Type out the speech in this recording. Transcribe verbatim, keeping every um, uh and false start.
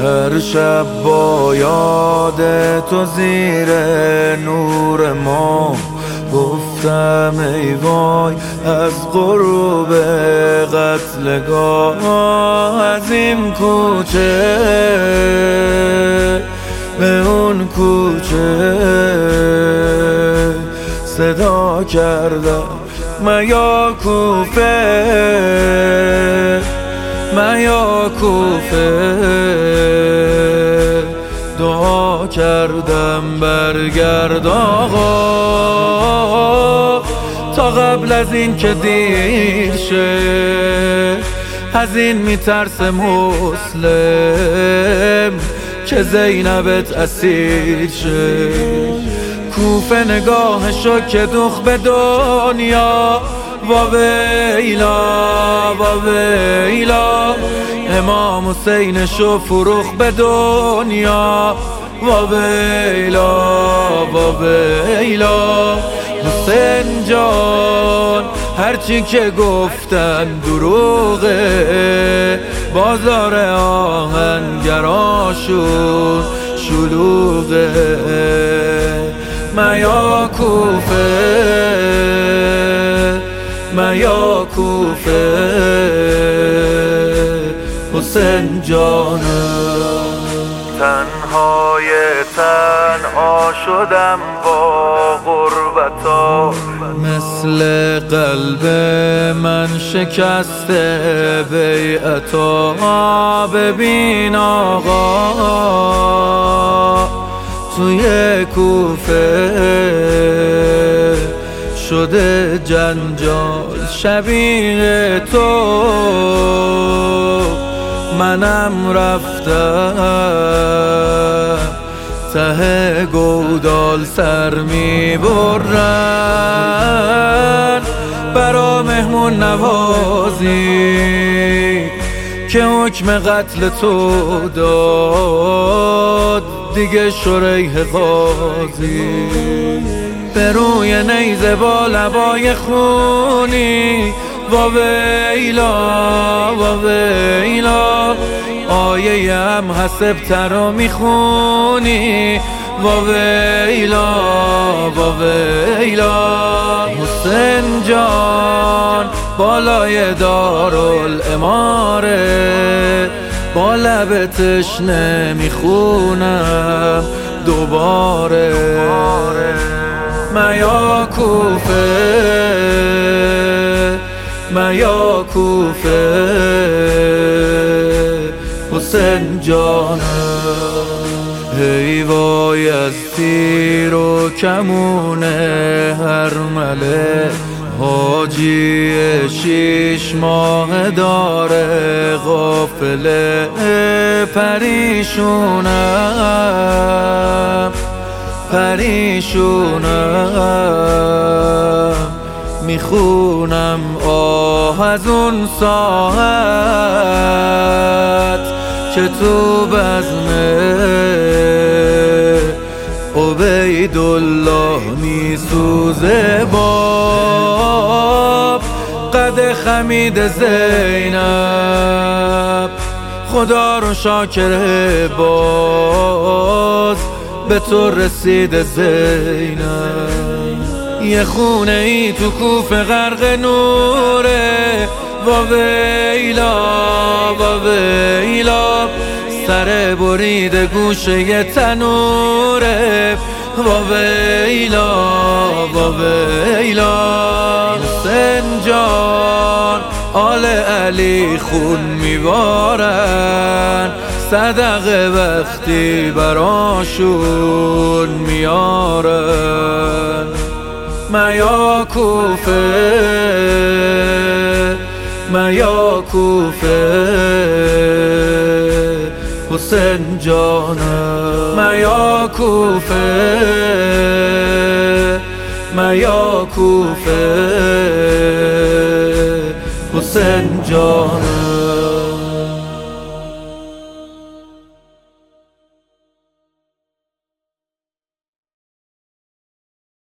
هر شب با یاد تو زیر نور ما گفتم ای وای از غروب قتلگاه، از این کوچه به اون کوچه صدا کردم میا کوفه میا کوفه، دعا کردم برگرد آقا تا قبل از این که دیر شه، از این میترسه مسلم که زینبت اسیر شه. کوفه نگاهشو که دوخ به دنیا، وا ویلا وا ویلا، امام حسینشو فروخ به دنیا، وا ویلا وا ویلا. حسین جان هرچی که گفتن دروغه، بازار آهنگراشون شلوغه. میا کوفه میا کوفه حسین جانم، تنهای تنها شدم با غربتا، مثل قلب من شکسته بیعتا. ببین آقا توی کوفه شده جنجال شبیه تو، منم رفتم ته گودال سر می برن برا مهمون نوازی که حکم قتل تو داد دیگه شریح قاضی. به روی نیزه با لبای خونی، وا ویلا وا ویلا، آیه هم حسب ترا میخونی، وا ویلا وا ویلا. حسین جان بالای دارالاماره، با لب تشنه میخونم دوباره. میا کوفه میا کوفه حسین جانم، ای وای از تیر و کمون هرمله، حاجی شیش ماه داره غافله. پریشونم پریشونم میخونم آه از اون ساعت که تو بزمه عبیدالله میسوزه باب قد خمید زینب. خدا رو شاکره باز به تو رسید زینب. یه خونه ای تو کوفه غرق نوره، وا ویلا وا ویلا، سر بریده گوشه یه تنوره، وا ویلا وا ویلا. حسین جان آل علی خون میبارن، صدقه وقتی براشون میارن. میا کوفه میا کوفه حسین جانم، میا کوفه میا کوفه حسین جانم.